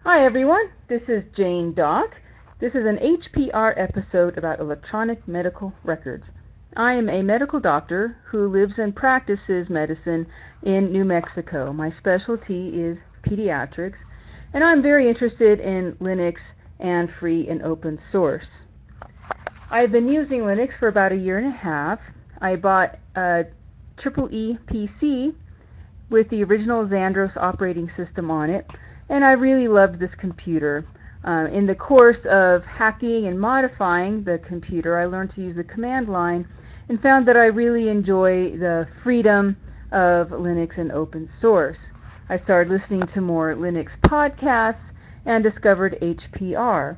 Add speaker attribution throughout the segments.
Speaker 1: Hi everyone, this is Jane Dock. This is an HPR episode about electronic medical records. I am a medical doctor who lives and practices medicine in New Mexico. My specialty is pediatrics, and I'm very interested in Linux and free and open source. I've been using Linux for about a year and a half. I bought a Triple E PC with the original Xandros operating system on it, and I really loved this computer. In the course of hacking and modifying the computer, I learned to use the command line and found that I really enjoy the freedom of Linux and open source. I started listening to more Linux podcasts and discovered HPR.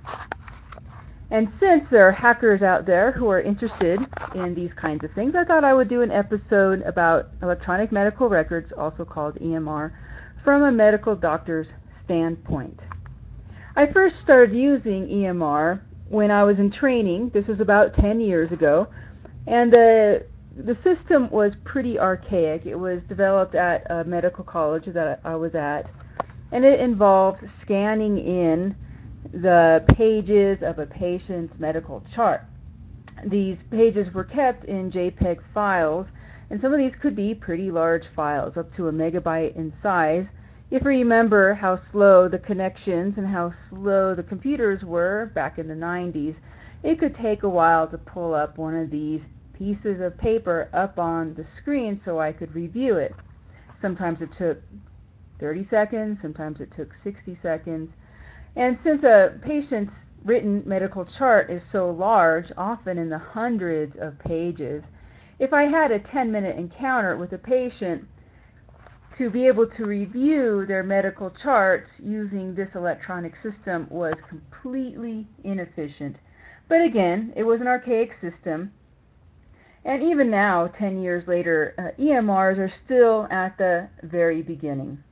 Speaker 1: And since there are hackers out there who are interested in these kinds of things, I thought I would do an episode about electronic medical records, also called EMR, from a medical doctor's standpoint. I first started using EMR when I was in training. This was about 10 years ago, and the system was pretty archaic. It was developed at a medical college that I was at, and it involved scanning in the pages of a patient's medical chart. These pages were kept in JPEG files, and some of these could be pretty large files, up to a megabyte in size. If you remember how slow the connections and how slow the computers were back in the 90s, it could take a while to pull up one of these pieces of paper up on the screen so I could review it. Sometimes it took 30 seconds, sometimes it took 60 seconds. And since a patient's written medical chart is so large, often in the hundreds of pages, if I had a 10-minute encounter with a patient, to be able to review their medical charts using this electronic system was completely inefficient. But again, it was an archaic system. And even now, 10 years later, EMRs are still at the very beginning.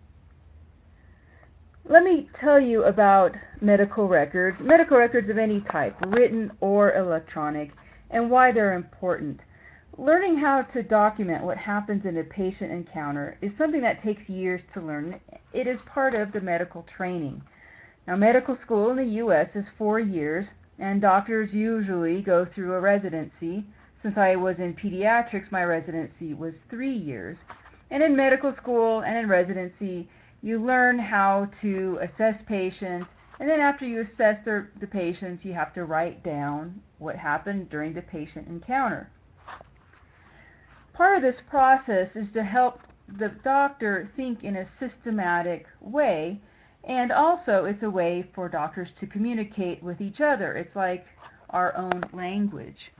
Speaker 1: Let me tell you about medical records of any type, written or electronic, and why they're important. Learning how to document what happens in a patient encounter is something that takes years to learn. It is part of the medical training. Now, medical school in the U.S. is 4 years, and doctors usually go through a residency. Since I was in pediatrics, my residency was 3 years. And in medical school and in residency, you learn how to assess patients, and then after you assess the patients, you have to write down what happened during the patient encounter. Part of this process is to help the doctor think in a systematic way, and also it's a way for doctors to communicate with each other. It's like our own language.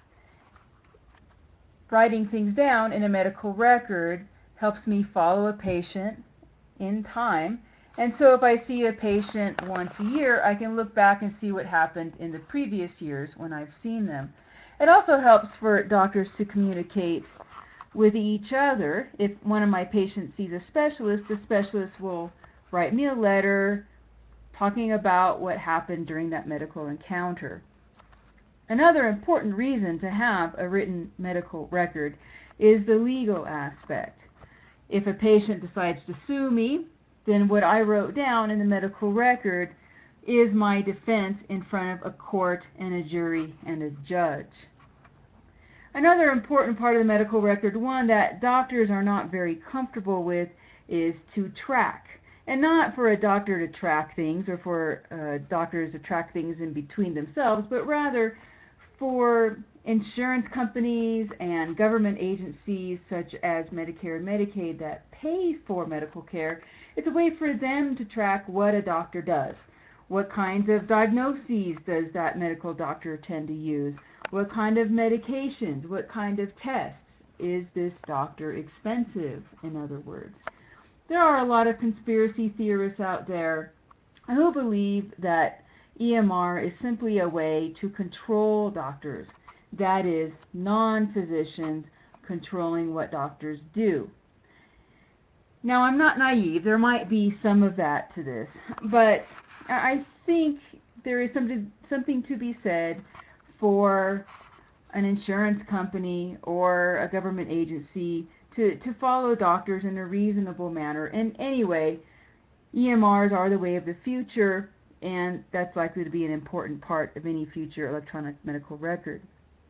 Speaker 1: Writing things down in a medical record helps me follow a patient in time. And so if I see a patient once a year, I can look back and see what happened in the previous years when I've seen them. It also helps for doctors to communicate with each other. If one of my patients sees a specialist, the specialist will write me a letter talking about what happened during that medical encounter. Another important reason to have a written medical record is the legal aspect. If a patient decides to sue me, then what I wrote down in the medical record is my defense in front of a court and a jury and a judge. Another important part of the medical record, one that doctors are not very comfortable with, is to track. And not for a doctor to track things or for doctors to track things in between themselves, but rather for insurance companies and government agencies such as Medicare and Medicaid that pay for medical care. It's a way for them to track what a doctor does. What kinds of diagnoses does that medical doctor tend to use? What kind of medications? What kind of tests? Is this doctor expensive, in other words? There are a lot of conspiracy theorists out there who believe that EMR is simply a way to control doctors. That is, non-physicians controlling what doctors do. Now, I'm not naive. There might be some of that to this, but I think there is something to be said for an insurance company or a government agency to follow doctors in a reasonable manner. And anyway, EMRs are the way of the future, and that's likely to be an important part of any future electronic medical record.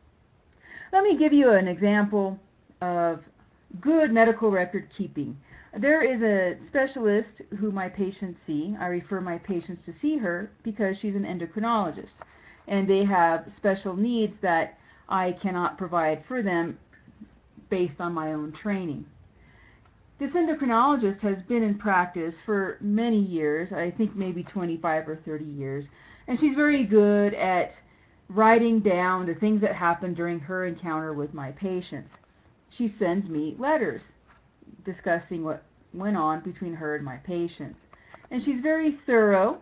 Speaker 1: Let me give you an example of good medical record keeping. There is a specialist who my patients see. I refer my patients to see her because she's an endocrinologist, and they have special needs that I cannot provide for them based on my own training. This endocrinologist has been in practice for many years, I think maybe 25 or 30 years, and she's very good at writing down the things that happened during her encounter with my patients. She sends me letters discussing what went on between her and my patients. And she's very thorough.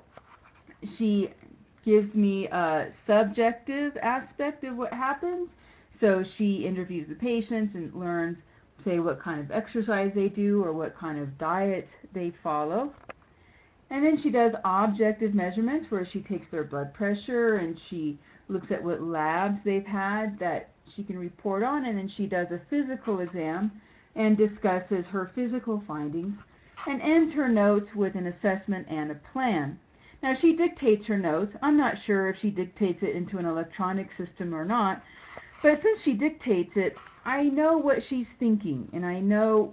Speaker 1: She gives me a subjective aspect of what happens. So she interviews the patients and learns, say, what kind of exercise they do or what kind of diet they follow. And then she does objective measurements where she takes their blood pressure and she looks at what labs they've had that she can report on, and then she does a physical exam and discusses her physical findings and ends her notes with an assessment and a plan. Now she dictates her notes. I'm not sure if she dictates it into an electronic system or not, but since she dictates it, I know what she's thinking and I know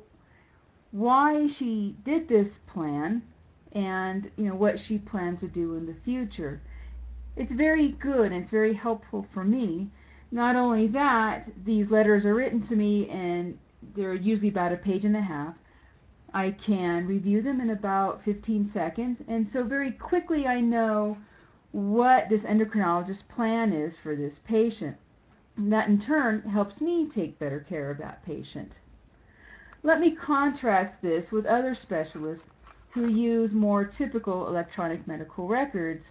Speaker 1: why she did this plan and what she plans to do in the future. It's very good and it's very helpful for me. Not only that, these letters are written to me and they're usually about a page and a half. I can review them in about 15 seconds, and so very quickly I know what this endocrinologist's plan is for this patient. And that in turn helps me take better care of that patient. Let me contrast this with other specialists who use more typical electronic medical records.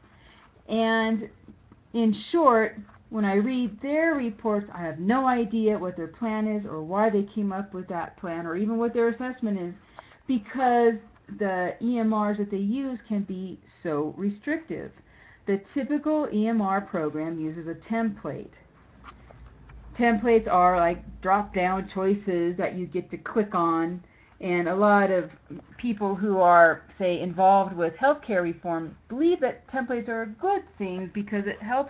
Speaker 1: And in short, when I read their reports, I have no idea what their plan is or why they came up with that plan or even what their assessment is, because the EMRs that they use can be so restrictive. The typical EMR program uses a template. Templates are like drop-down choices that you get to click on, and a lot of people who are, say, involved with healthcare reform believe that templates are a good thing because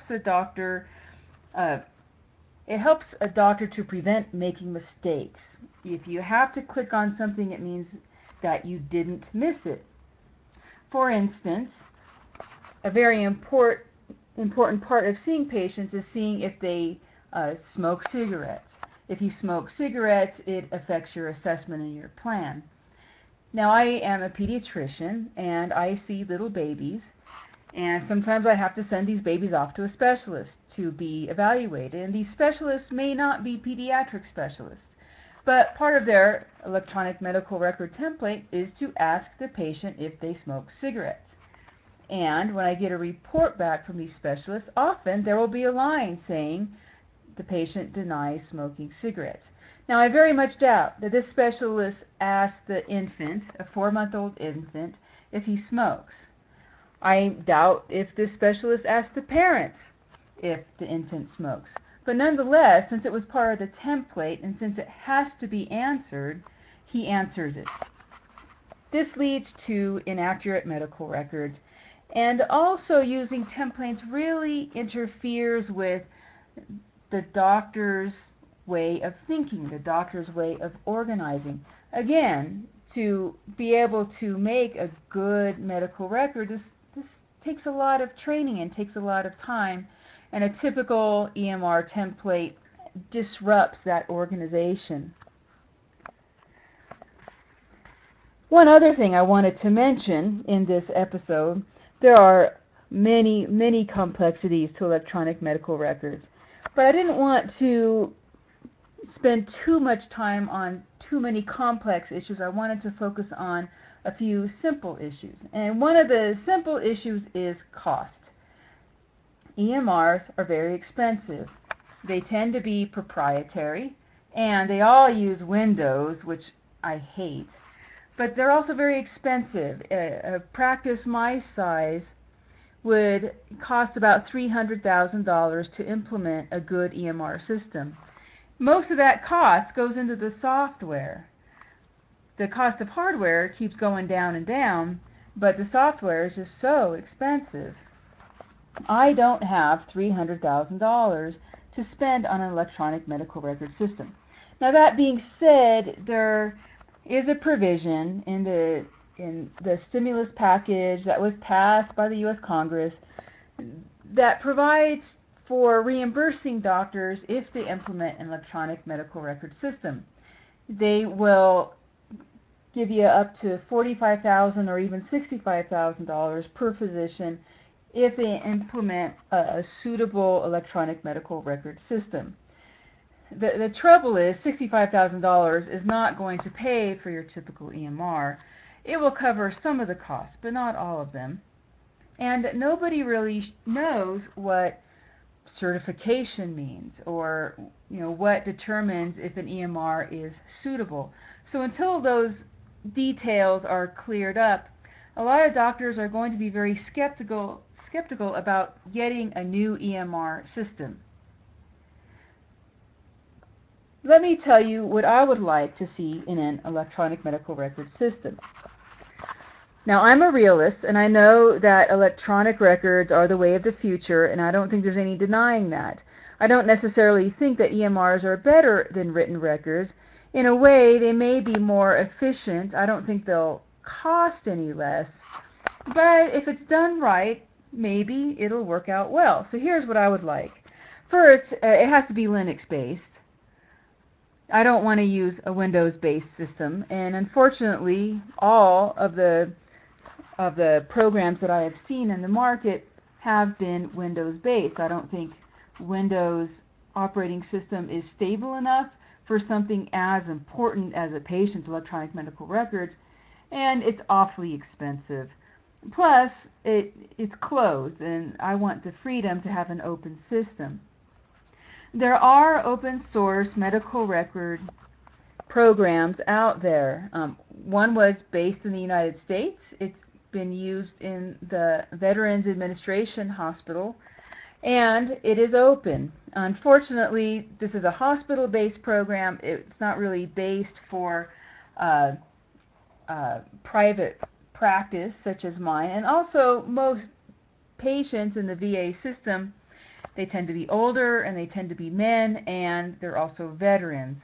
Speaker 1: uh, it helps a doctor to prevent making mistakes. If you have to click on something, it means that you didn't miss it. For instance, a very important part of seeing patients is seeing if they smoke cigarettes. If you smoke cigarettes, it affects your assessment and your plan. Now, I am a pediatrician and I see little babies, and sometimes I have to send these babies off to a specialist to be evaluated. And these specialists may not be pediatric specialists, but part of their electronic medical record template is to ask the patient if they smoke cigarettes. And when I get a report back from these specialists, often there will be a line saying the patient denies smoking cigarettes. Now, I very much doubt that this specialist asked the infant, a 4-month-old infant, if he smokes. I doubt if this specialist asked the parents if the infant smokes. But nonetheless, since it was part of the template and since it has to be answered, he answers it. This leads to inaccurate medical records, and also using templates really interferes with the doctor's way of thinking, the doctor's way of organizing. Again, to be able to make a good medical record, this takes a lot of training and takes a lot of time, and a typical EMR template disrupts that organization. One other thing I wanted to mention in this episode, there are many complexities to electronic medical records, but I didn't want to spend too much time on too many complex issues. I wanted to focus on a few simple issues. And one of the simple issues is cost. EMRs are very expensive. They tend to be proprietary, and they all use Windows, which I hate. But they're also very expensive. A practice my size would cost about $300,000 to implement a good EMR system. Most of that cost goes into the software. The cost of hardware keeps going down and down, but the software is just so expensive. I don't have $300,000 to spend on an electronic medical record system. Now that being said, there is a provision in the stimulus package that was passed by the US Congress that provides for reimbursing doctors if they implement an electronic medical record system. They will give you up to $45,000 or even $65,000 per physician if they implement a suitable electronic medical record system. The trouble is $65,000 is not going to pay for your typical EMR. It will cover some of the costs, but not all of them. And nobody really knows what certification means, or what determines if an EMR is suitable. So until those details are cleared up, a lot of doctors are going to be very skeptical about getting a new EMR system. Let me tell you what I would like to see in an electronic medical record system. Now, I'm a realist, and I know that electronic records are the way of the future, and I don't think there's any denying that. I don't necessarily think that EMRs are better than written records. In a way, they may be more efficient. I don't think they'll cost any less. But if it's done right, maybe it'll work out well. So here's what I would like. First, it has to be Linux-based. I don't want to use a Windows-based system, and unfortunately, all of the programs that I have seen in the market have been Windows-based. I don't think Windows operating system is stable enough for something as important as a patient's electronic medical records, and it's awfully expensive. Plus, it's closed, and I want the freedom to have an open system. There are open source medical record programs out there. One was based in the United States. It's been used in the Veterans Administration Hospital, and it is open. Unfortunately, this is a hospital-based program. It's not really based for private practice such as mine. And also, most patients in the VA system, they tend to be older, and they tend to be men, and they're also veterans.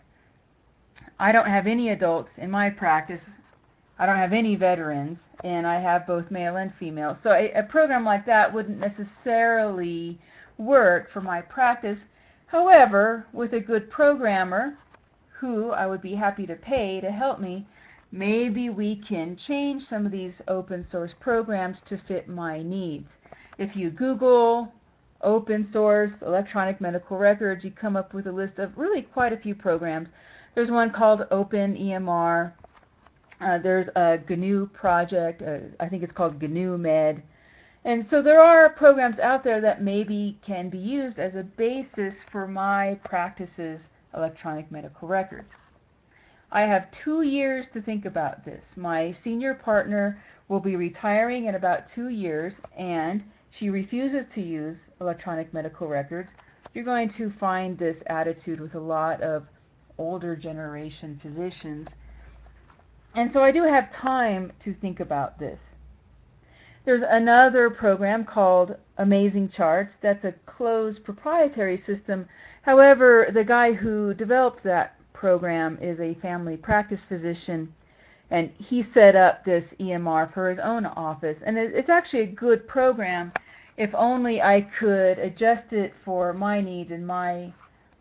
Speaker 1: I don't have any adults in my practice. I don't have any veterans, and I have both male and female. So a program like that wouldn't necessarily work for my practice. However, with a good programmer, who I would be happy to pay to help me, maybe we can change some of these open source programs to fit my needs. If you Google open source electronic medical records, you come up with a list of really quite a few programs. There's one called Open EMR. There's a GNU project. I think it's called GNU Med. And so there are programs out there that maybe can be used as a basis for my practice's electronic medical records. I have 2 years to think about this. My senior partner will be retiring in about 2 years, and she refuses to use electronic medical records. You're going to find this attitude with a lot of older generation physicians. And so I do have time to think about this. There's another program called Amazing Charts. That's a closed proprietary system. However, the guy who developed that program is a family practice physician, and he set up this EMR for his own office. And it's actually a good program if only I could adjust it for my needs in my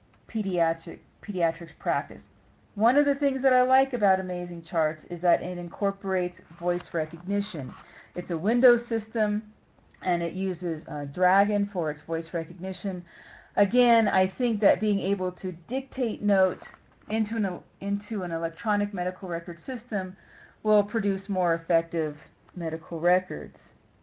Speaker 1: pediatrics practice. One of the things that I like about Amazing Charts is that it incorporates voice recognition. It's a Windows system, and it uses Dragon for its voice recognition. Again, I think that being able to dictate notes into an electronic medical record system will produce more effective medical records.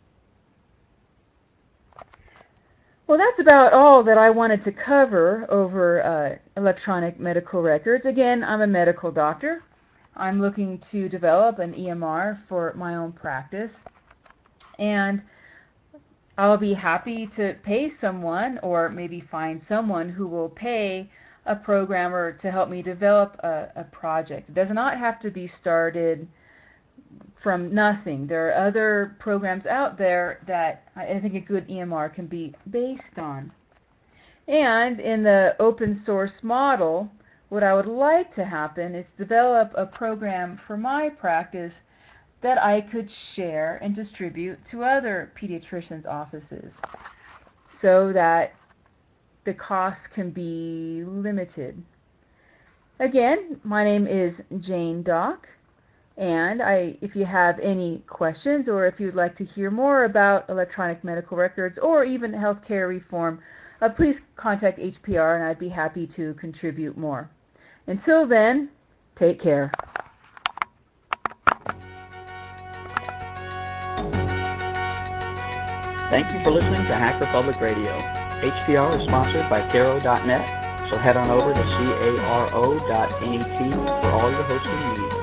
Speaker 1: Well, that's about all that I wanted to cover over electronic medical records. Again, I'm a medical doctor. I'm looking to develop an EMR for my own practice, and I'll be happy to pay someone, or maybe find someone who will pay a programmer to help me develop a project. It does not have to be started from nothing. There are other programs out there that I think a good EMR can be based on. And in the open source model, what I would like to happen is develop a program for my practice that I could share and distribute to other pediatricians' offices so that the costs can be limited. Again, my name is Jane Dock, and if you have any questions or if you'd like to hear more about electronic medical records or even healthcare reform, please contact HPR and I'd be happy to contribute more. Until then, take care.
Speaker 2: Thank you for listening to Hacker Public Radio. HPR is sponsored by Caro.net, so head on over to caro.net for all your hosting needs.